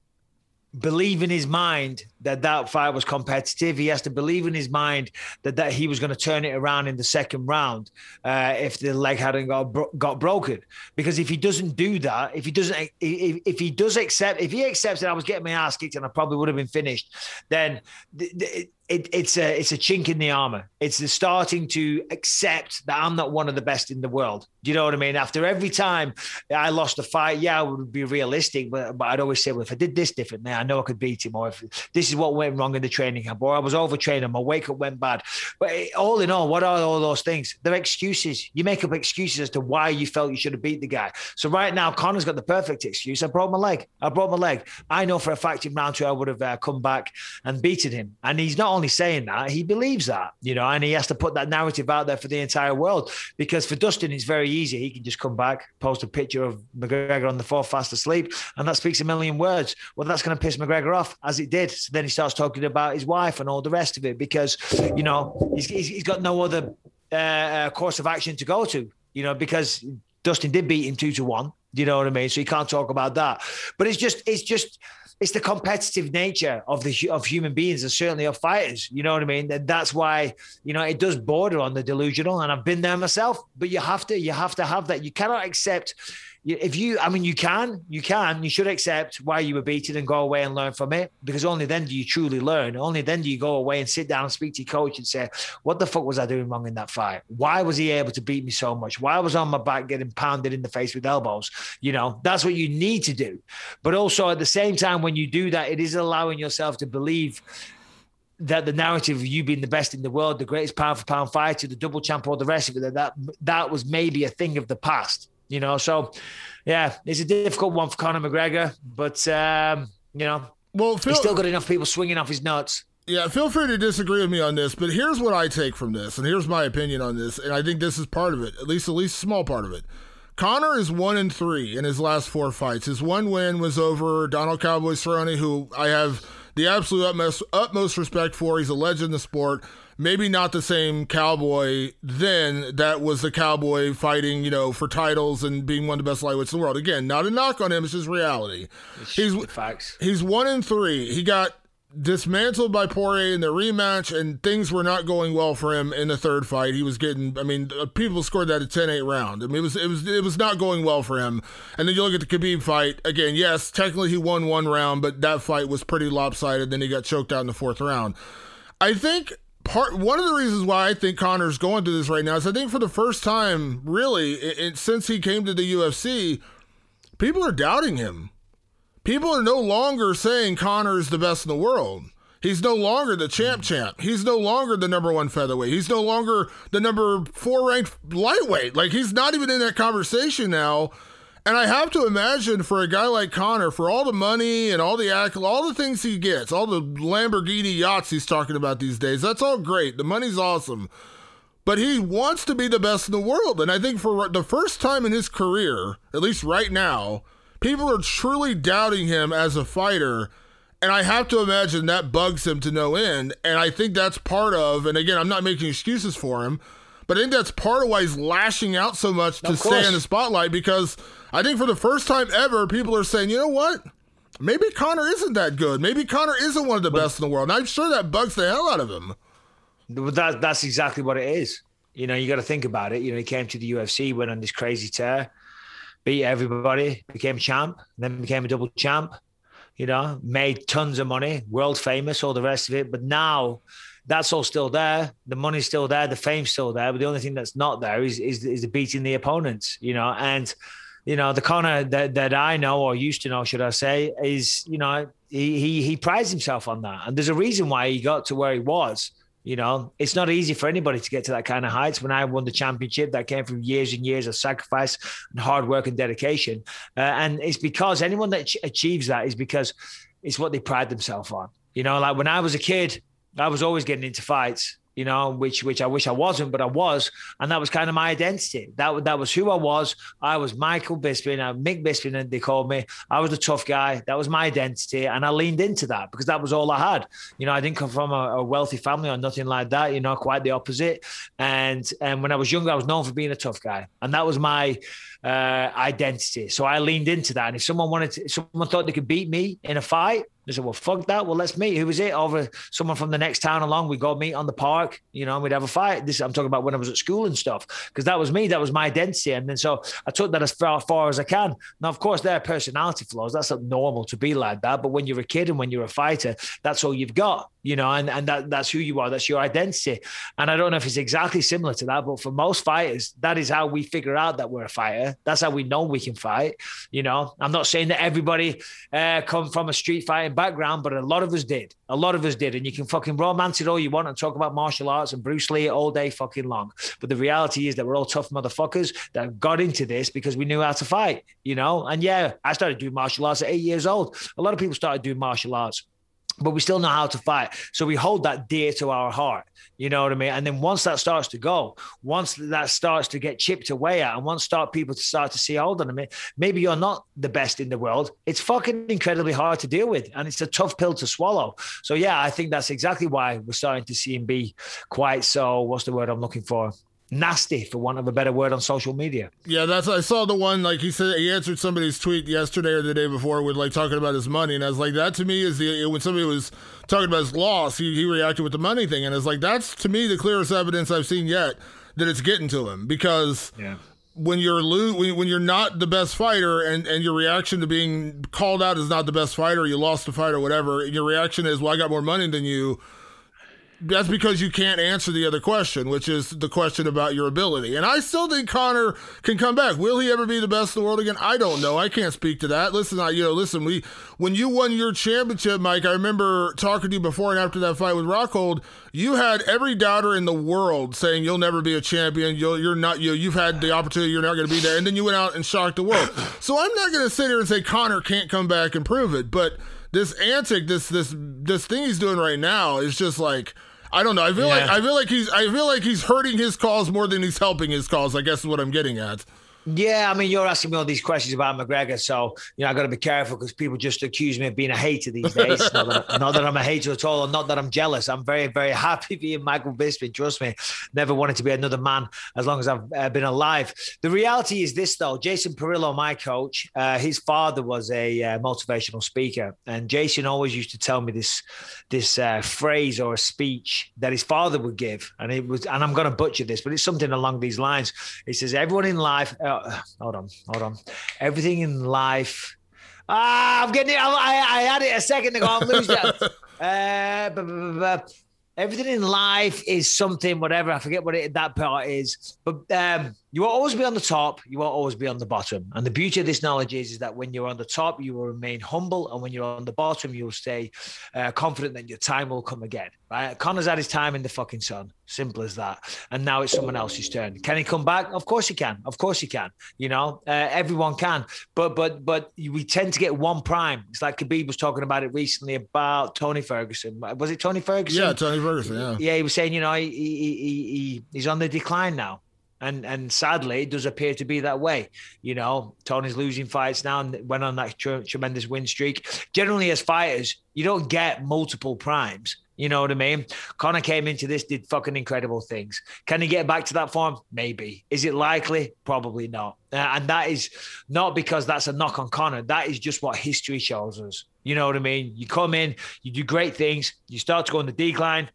believe in his mind that that fight was competitive. He has to believe in his mind that, that he was going to turn it around in the second round uh, if the leg hadn't got bro- got broken. Because if he doesn't do that, if he doesn't, if, if he does accept, if he accepts that I was getting my ass kicked and I probably would have been finished, then th- th- it, it's a it's a chink in the armor. It's the starting to accept that I'm not one of the best in the world. Do you know what I mean? After every time I lost a fight, yeah, I would be realistic, but, but I'd always say, well, if I did this differently, I know I could beat him. Or if this is what went wrong in the training camp, or I was overtraining, my wake up went bad. But all in all, what are all those things? They're excuses. You make up excuses as to why you felt you should have beat the guy. So right now, Conor's got the perfect excuse. I broke my leg. I broke my leg. I know for a fact in round two, I would have uh, come back and beaten him. And he's not only saying that, he believes that, you know, and he has to put that narrative out there for the entire world. Because for Dustin, it's very easy. He can just come back, post a picture of McGregor on the floor fast asleep, and that speaks a million words. Well, that's going to piss McGregor off, as it did. So then he starts talking about his wife and all the rest of it, because, you know, he's, he's got no other uh, course of action to go to, you know, because Dustin did beat him two to one. Do you know what I mean? So you can't talk about that. But it's just, it's just, it's the competitive nature of the of human beings and certainly of fighters. You know what I mean? And that's why, you know, it does border on the delusional. And I've been there myself. But you have to, you have to have that. You cannot accept, if you, I mean, you can, you can, you should accept why you were beaten and go away and learn from it, because only then do you truly learn. Only then do you go away and sit down and speak to your coach and say, what the fuck was I doing wrong in that fight? Why was he able to beat me so much? Why was I on my back getting pounded in the face with elbows? You know, that's what you need to do. But also at the same time, when you do that, it is allowing yourself to believe that the narrative of you being the best in the world, the greatest pound for pound fighter, the double champ, all the rest of it, that, that that was maybe a thing of the past, you know? So yeah, it's a difficult one for Conor McGregor, but um, you know,
well, Phil,
he's still got enough people swinging off his nuts.
Yeah, feel free to disagree with me on this, but here's what I take from this, and here's my opinion on this, and I think this is part of it, at least at least a small part of it. Conor is one and three in his last four fights. His one win was over Donald Cowboy Cerrone, who I have the absolute utmost, utmost respect for. He's a legend in the sport. Maybe not the same Cowboy then that was the Cowboy fighting, you know, for titles and being one of the best lightweights in the world. Again, not a knock on him. It's just reality.
It's
he's
facts.
He's one and three. He got dismantled by Poirier in the rematch, and things were not going well for him in the third fight. He was getting, I mean, people scored that a ten eight round. I mean, it was it was it was not going well for him. And then you look at the Khabib fight again. Yes, technically he won one round, but that fight was pretty lopsided. Then he got choked out in the fourth round. I think part one of the reasons why I think Conor's going through this right now is I think for the first time, really, it, it, since he came to the U F C, people are doubting him. People are no longer saying Conor is the best in the world. He's no longer the champ champ. He's no longer the number one featherweight. He's no longer the number four ranked lightweight. Like, he's not even in that conversation now. And I have to imagine for a guy like Conor, for all the money and all the accolades, all the things he gets, all the Lamborghini yachts he's talking about these days, that's all great. The money's awesome. But he wants to be the best in the world. And I think for the first time in his career, at least right now, people are truly doubting him as a fighter, and I have to imagine that bugs him to no end, and I think that's part of, and again, I'm not making excuses for him, but I think that's part of why he's lashing out so much to stay in the spotlight, because I think for the first time ever, people are saying, you know what? Maybe Conor isn't that good. Maybe Conor isn't one of the but, best in the world, and I'm sure that bugs the hell out of him.
That, that's exactly what it is. You know, you got to think about it. You know, he came to the U F C, went on this crazy tear, beat everybody, became champ, then became a double champ, you know, made tons of money, world famous, all the rest of it. But now that's all still there. The money's still there. The fame's still there. But the only thing that's not there is, is, is the beating the opponents, you know. And, you know, the Conor that, that I know, or used to know, should I say, is, you know, he, he, he prides himself on that. And there's a reason why he got to where he was. You know, it's not easy for anybody to get to that kind of heights. When I won the championship, that came from years and years of sacrifice and hard work and dedication. Uh, and it's because anyone that ch- achieves that is because it's what they pride themselves on. You know, like when I was a kid, I was always getting into fights, you know, which which I wish I wasn't, but I was. And that was kind of my identity. That, that was who I was. I was Michael Bisping, uh, Mick Bisping, they called me. I was the tough guy. That was my identity. And I leaned into that because that was all I had. You know, I didn't come from a, a wealthy family or nothing like that, you know, quite the opposite. And, and when I was younger, I was known for being a tough guy. And that was my uh, identity. So I leaned into that. And if someone wanted to, if someone thought they could beat me in a fight, they said, well, fuck that. Well, let's meet. Who was it? Over someone from the next town along. We go meet on the park, you know, and we'd have a fight. This I'm talking about when I was at school and stuff, because that was me. That was my identity. And then so I took that as far, far as I can. Now, of course, there are personality flaws. That's not normal to be like that. But when you're a kid and when you're a fighter, that's all you've got, you know, and, and that, that's who you are. That's your identity. And I don't know if it's exactly similar to that, but for most fighters, that is how we figure out that we're a fighter. That's how we know we can fight. You know, I'm not saying that everybody uh, come from a street fighting background, but a lot of us did. A lot of us did. And you can fucking romance it all you want and talk about martial arts and Bruce Lee all day fucking long. But the reality is that we're all tough motherfuckers that got into this because we knew how to fight, you know? And yeah, I started doing martial arts at eight years old. A lot of people started doing martial arts, but we still know how to fight. So we hold that dear to our heart. You know what I mean? And then once that starts to go, once that starts to get chipped away at, and once start people to start to see, hold on a minute, maybe you're not the best in the world. It's fucking incredibly hard to deal with. And it's a tough pill to swallow. So yeah, I think that's exactly why we're starting to see him be quite so, what's the word I'm looking for? Nasty, for want of a better word, on social media.
Yeah, that's, I saw the one, like he said, he answered somebody's tweet yesterday or the day before with like talking about his money. And I was like, that to me is the, when somebody was talking about his loss, he, he reacted with the money thing. And it's like, that's to me the clearest evidence I've seen yet that it's getting to him, because
yeah.
when you're lo- when, when you're not the best fighter and, and your reaction to being called out is not the best fighter, you lost the fight or whatever, and your reaction is, well, I got more money than you, that's because you can't answer the other question, which is the question about your ability. And I still think Conor can come back. Will he ever be the best in the world again? I don't know. I can't speak to that. Listen, I, you know, listen, we when you won your championship, Mike, I remember talking to you before and after that fight with Rockhold, you had every doubter in the world saying you'll never be a champion. You'll, you're not, you, you've had the opportunity. You're not going to be there. And then you went out and shocked the world. So I'm not going to sit here and say Conor can't come back and prove it. But this antic, this, this, this thing he's doing right now is just like, I don't know. I feel yeah. like I feel like he's I feel like he's hurting his cause more than he's helping his cause, I guess is what I'm getting at.
Yeah, I mean, you're asking me all these questions about McGregor, so you know I got to be careful because people just accuse me of being a hater these days. not, that, not that I'm a hater at all, or not that I'm jealous. I'm very, very happy being Michael Bisping. Trust me, never wanted to be another man as long as I've uh, been alive. The reality is this, though. Jason Perillo, my coach, uh, his father was a uh, motivational speaker, and Jason always used to tell me this this uh, phrase or a speech that his father would give, and it was, and I'm going to butcher this, but it's something along these lines. He says, "Everyone in life." Uh, Uh, hold on, hold on. Everything in life. Ah, I'm getting it. I, I had it a second ago. I'm losing it. Uh, blah, blah, blah, blah. Everything in life is something, whatever. I forget what it, that part is. But um, you will always be on the top. You will always be on the bottom. And the beauty of this knowledge is, is that when you're on the top, you will remain humble. And when you're on the bottom, you will stay uh, confident that your time will come again. Right? Conor's had his time in the fucking sun. Simple as that. And now it's someone else's turn. Can he come back? Of course he can. Of course he can. You know, uh, everyone can. But but but we tend to get one prime. It's like Khabib was talking about it recently about Tony Ferguson. Was it Tony Ferguson?
Yeah, Tony Ferguson. Yeah.
Yeah, he was saying, you know, he, he, he, he he's on the decline now. And and sadly, it does appear to be that way. You know, Tony's losing fights now and went on that tr- tremendous win streak. Generally, as fighters, you don't get multiple primes. You know what I mean? Conor came into this, did fucking incredible things. Can he get back to that form? Maybe. Is it likely? Probably not. Uh, and that is not because that's a knock on Conor. That is just what history shows us. You know what I mean? You come in, you do great things, you start to go on the decline,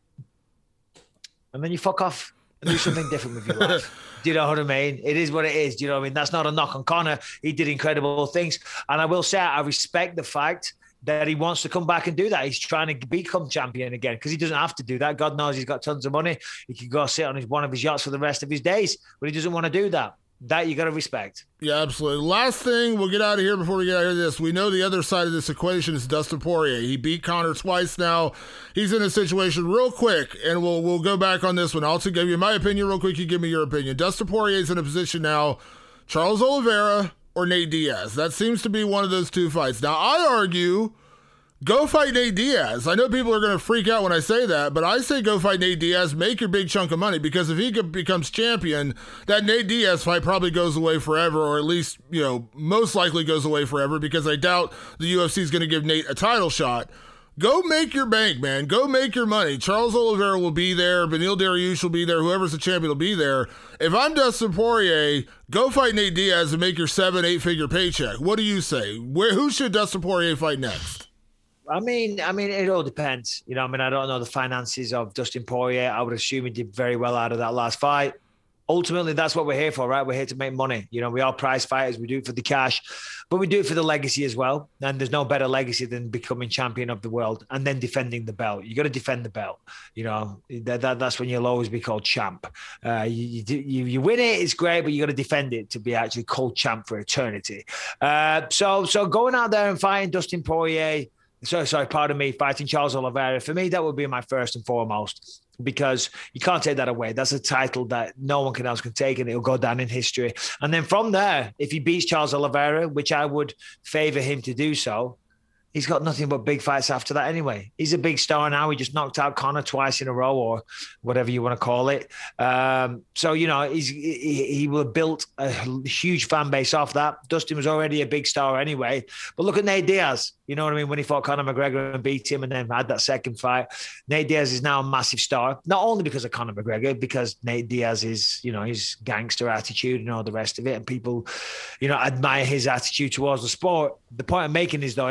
and then you fuck off and do something different with your life. Do you know what I mean? It is what it is. Do you know what I mean? That's not a knock on Conor. He did incredible things. And I will say, I respect the fact that he wants to come back and do that. He's trying to become champion again because he doesn't have to do that. God knows he's got tons of money. He could go sit on his, one of his yachts for the rest of his days, but he doesn't want to do that. That you got to respect.
Yeah, absolutely. Last thing, we'll get out of here before we get out of this. We know the other side of this equation is Dustin Poirier. He beat Conor twice now. He's in a situation real quick, and we'll we'll go back on this one. I'll give you my opinion real quick. You give me your opinion. Dustin Poirier's in a position now, Charles Oliveira or Nate Diaz. That seems to be one of those two fights. Now, I argue, go fight Nate Diaz. I know people are going to freak out when I say that, but I say go fight Nate Diaz, make your big chunk of money, because if he becomes champion, that Nate Diaz fight probably goes away forever, or at least, you know, most likely goes away forever, because I doubt the U F C is going to give Nate a title shot. Go make your bank, man. Go make your money. Charles Oliveira will be there. Beneil Dariush will be there. Whoever's the champion will be there. If I'm Dustin Poirier, go fight Nate Diaz and make your seven, eight-figure paycheck. What do you say? Where? Who should Dustin Poirier fight next?
I mean, I mean, it all depends. You know, I mean, I don't know the finances of Dustin Poirier. I would assume he did very well out of that last fight. Ultimately, that's what we're here for, right? We're here to make money. You know, we are prize fighters. We do it for the cash, but we do it for the legacy as well. And there's no better legacy than becoming champion of the world and then defending the belt. You got to defend the belt. You know, that, that that's when you'll always be called champ. Uh, you, you you win it, it's great, but you got to defend it to be actually called champ for eternity. Uh, so so going out there and fighting Dustin Poirier. So, sorry, pardon me, fighting Charles Oliveira. For me, that would be my first and foremost, because you can't take that away. That's a title that no one else can take, and it'll go down in history. And then from there, if he beats Charles Oliveira, which I would favor him to do so, he's got nothing but big fights after that anyway. He's a big star now. He just knocked out Conor twice in a row, or whatever you want to call it. Um, so, you know, he's, he, he will have built a huge fan base off that. Dustin was already a big star anyway. But look at Nate Diaz. You know what I mean? When he fought Conor McGregor and beat him and then had that second fight, Nate Diaz is now a massive star. Not only because of Conor McGregor, because Nate Diaz is, you know, his gangster attitude and all the rest of it. And people, you know, admire his attitude towards the sport. The point I'm making is, though, if, if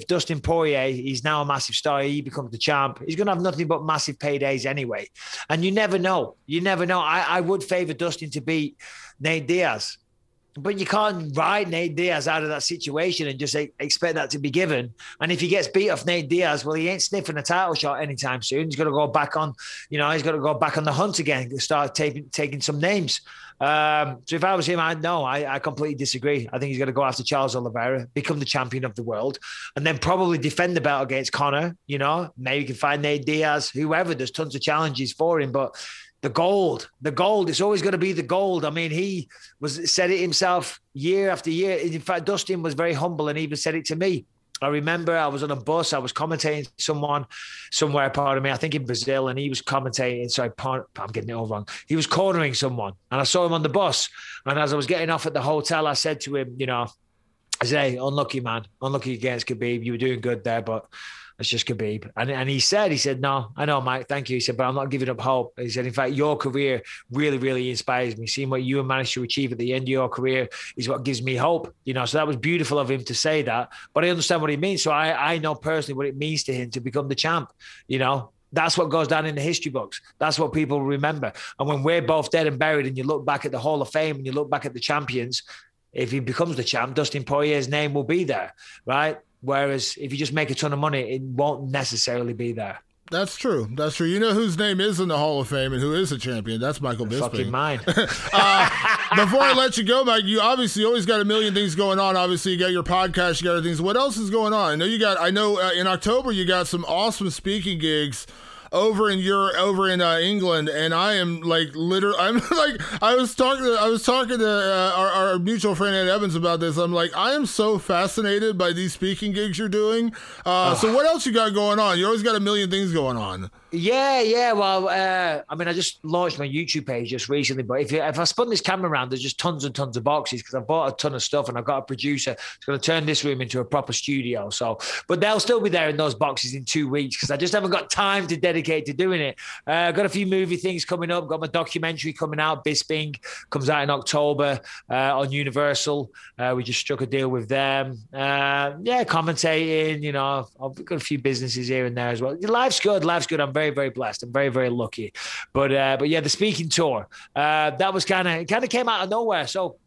if Dustin Poirier, he's now a massive star, he becomes the champ, he's going to have nothing but massive paydays anyway. And you never know. You never know. I, I would favor Dustin to beat Nate Diaz. But you can't ride Nate Diaz out of that situation and just expect that to be given. And if he gets beat off Nate Diaz, well, he ain't sniffing a title shot anytime soon. He's got to go back on, you know, he's got to go back on the hunt again, start taking taking some names. Um, so if I was him, I no, I, I completely disagree. I think he's got to go after Charles Oliveira, become the champion of the world, and then probably defend the belt against Conor. You know, maybe you can find Nate Diaz, whoever. There's tons of challenges for him, but the gold, the gold, it's always going to be the gold. I mean, he was said it himself year after year. In fact, Dustin was very humble and even said it to me. I remember I was on a bus, I was commentating someone somewhere, pardon me, I think in Brazil, and he was commentating, sorry, I'm getting it all wrong. He was cornering someone, and I saw him on the bus. And as I was getting off at the hotel, I said to him, you know, I said, hey, unlucky, man, unlucky against Khabib. You were doing good there, but it's just Khabib. And, and he said, he said, no, I know, Mike, thank you. He said, but I'm not giving up hope. He said, in fact, your career really, really inspires me. Seeing what you managed to achieve at the end of your career is what gives me hope. You know, so that was beautiful of him to say that. But I understand what he means. So I, I know personally what it means to him to become the champ. You know, that's what goes down in the history books. That's what people remember. And when we're both dead and buried and you look back at the Hall of Fame and you look back at the champions, if he becomes the champ, Dustin Poirier's name will be there, right? Whereas if you just make a ton of money, it won't necessarily be there.
That's true. That's true. You know whose name is in the Hall of Fame and who is a champion? That's Michael Bisping.
Fucking mine.
uh, before I let you go, Mike, you obviously always got a million things going on. Obviously, you got your podcast, you got other things. What else is going on? I know you got. I know uh, in October you got some awesome speaking gigs over in your over in uh, England, and I am like literally, I'm like, I was talking to, I was talking to uh, our, our mutual friend Ed Evans about this. I'm like, I am so fascinated by these speaking gigs you're doing. Uh, oh. So what else you got going on? You always got a million things going on.
Yeah, yeah. Well, uh, I mean, I just launched my YouTube page just recently, but if you, if I spun this camera around, there's just tons and tons of boxes because I bought a ton of stuff and I've got a producer who's going to turn this room into a proper studio. So, but they'll still be there in those boxes in two weeks because I just haven't got time to dedicate to doing it. Uh, I've got a few movie things coming up. Got my documentary coming out. Bisping comes out in October uh, on Universal. Uh, we just struck a deal with them. Uh, yeah, commentating. You know, I've got a few businesses here and there as well. Life's good. Life's good. I'm very, very blessed. I'm very, very lucky. But uh, but yeah, the speaking tour, uh, that was kind of kind of came out of nowhere. So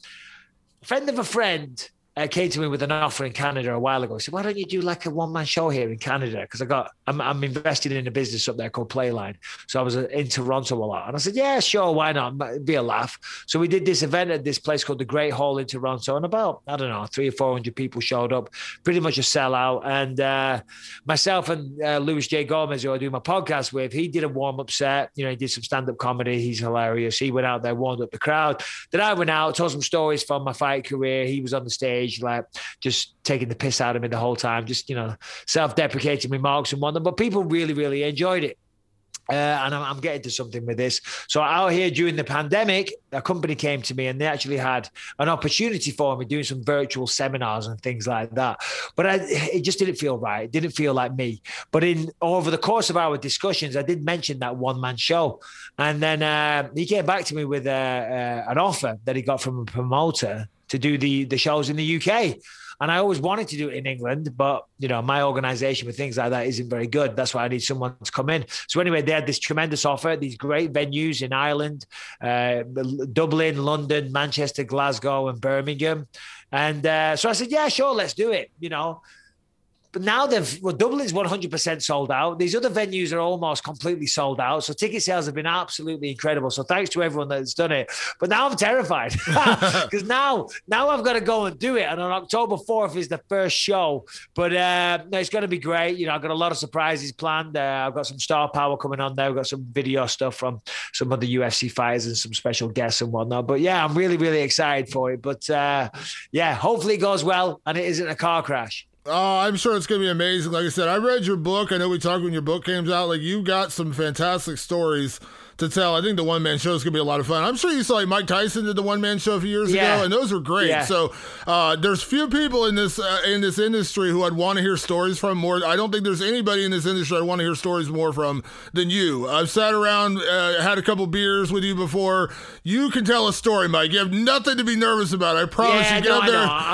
a friend of a friend uh, came to me with an offer in Canada a while ago. He said, why don't you do like a one-man show here in Canada? Because I got, I'm, I'm invested in a business up there called Playline. So I was in Toronto a lot. And I said, yeah, sure, why not? It'd be a laugh. So we did this event at this place called the Great Hall in Toronto. And about, I don't know, three or four hundred people showed up. Pretty much a sellout. And uh, myself and uh, Luis J. Gomez, who I do my podcast with, he did a warm-up set. You know, he did some stand-up comedy. He's hilarious. He went out there, warmed up the crowd. Then I went out, told some stories from my fight career. He was on the stage, like just taking the piss out of me the whole time, just, you know, self-deprecating remarks and whatnot. But people really, really enjoyed it. Uh, and I'm, I'm getting to something with this. So out here during the pandemic, a company came to me and they actually had an opportunity for me doing some virtual seminars and things like that. But I, it just didn't feel right. It didn't feel like me. But in over the course of our discussions, I did mention that one-man show. And then uh, he came back to me with uh, uh, an offer that he got from a promoter to do the, the shows in the U K. And I always wanted to do it in England, but, you know, my organization with things like that isn't very good. That's why I need someone to come in. So anyway, they had this tremendous offer, these great venues in Ireland, uh, Dublin, London, Manchester, Glasgow, and Birmingham. And uh, so I said, yeah, sure, let's do it, you know. But now they've, well, Dublin's one hundred percent sold out. These other venues are almost completely sold out. So ticket sales have been absolutely incredible. So thanks to everyone that's done it. But now I'm terrified because now, now I've got to go and do it. And on October fourth is the first show. But uh, no, it's going to be great. You know, I've got a lot of surprises planned. Uh, I've got some star power coming on there. We've got some video stuff from some of the U F C fighters and some special guests and whatnot. But yeah, I'm really, really excited for it. But uh, yeah, hopefully it goes well and it isn't a car crash.
Oh, I'm sure it's going to be amazing. Like I said, I read your book. I know we talked when your book came out. Like, you got some fantastic stories to tell. I think the one-man show is going to be a lot of fun. I'm sure you saw like Mike Tyson did the one-man show a few years
yeah.
ago, and those were great. Yeah. So uh, there's few people in this uh, in this industry who I'd want to hear stories from more. I don't think there's anybody in this industry I want to hear stories more from than you. I've sat around, uh, had a couple beers with you before. You can tell a story, Mike. You have nothing to be nervous about. I promise
yeah,
you. Get
no,
up there.
I know. I-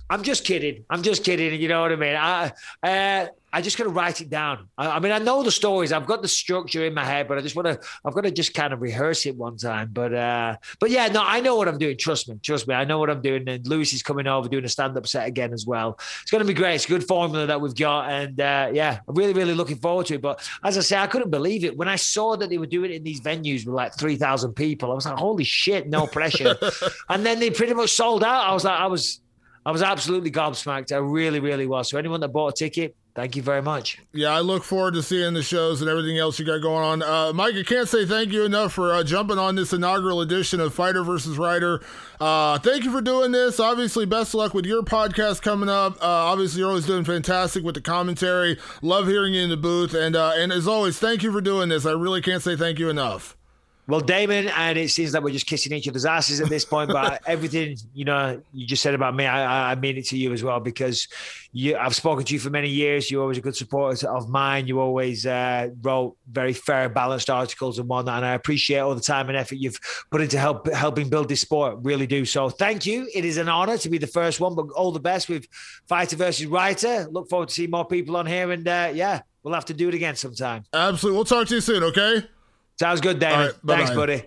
I'm just kidding. I'm just kidding. You know what I mean? I uh, I just got to write it down. I, I mean, I know the stories. I've got the structure in my head, but I just want to. I've got to just kind of rehearse it one time. But uh, but yeah, no, I know what I'm doing. Trust me, trust me. I know what I'm doing. And Lewis is coming over doing a stand-up set again as well. It's going to be great. It's a good formula that we've got, and uh, yeah, I'm really, really looking forward to it. But as I say, I couldn't believe it when I saw that they were doing it in these venues with like three thousand people. I was like, holy shit, no pressure. And then they pretty much sold out. I was like, I was. I was absolutely gobsmacked. I really, really was. So anyone that bought a ticket, thank you very much.
Yeah, I look forward to seeing the shows and everything else you got going on. Uh, Mike, I can't say thank you enough for uh, jumping on this inaugural edition of Fighter versus Writer. Uh, thank you for doing this. Obviously, best of luck with your podcast coming up. Uh, obviously, you're always doing fantastic with the commentary. Love hearing you in the booth. And, uh, and as always, thank you for doing this. I really can't say thank you enough.
Well, Damon, and it seems like we're just kissing each other's asses at this point, but everything, you know, you just said about me, I, I mean it to you as well, because you, I've spoken to you for many years. You're always a good supporter of mine. You always uh, wrote very fair, balanced articles and whatnot, and I appreciate all the time and effort you've put into help, helping build this sport. Really do. So thank you. It is an honor to be the first one, but all the best with Fighter versus Writer. Look forward to seeing more people on here, and uh, yeah, we'll have to do it again sometime.
Absolutely. We'll talk to you soon, okay?
Sounds good, Damon. Right, thanks, buddy.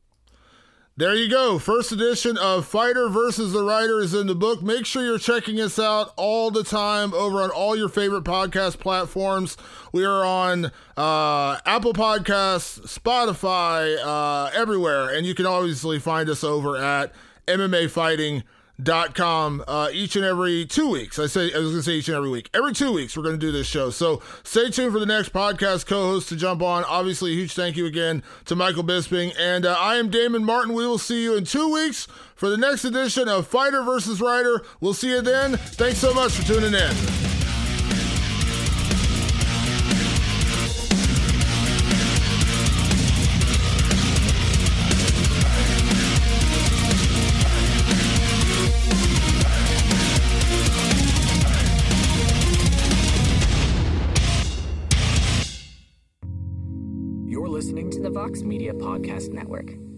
There you go. First edition of Fighter versus the Writer is in the book. Make sure you're checking us out all the time over on all your favorite podcast platforms. We are on uh, Apple Podcasts, Spotify, uh, everywhere. And you can obviously find us over at M M A Fighting dot com uh, each and every two weeks. I say I was gonna say each and every week. Every two weeks we're gonna do this show. So stay tuned for the next podcast co-host to jump on. Obviously, a huge thank you again to Michael Bisping. And uh, I am Damon Martin. We will see you in two weeks for the next edition of Fighter versus Writer. We'll see you then. Thanks so much for tuning in.
Listening to the Vox Media Podcast Network.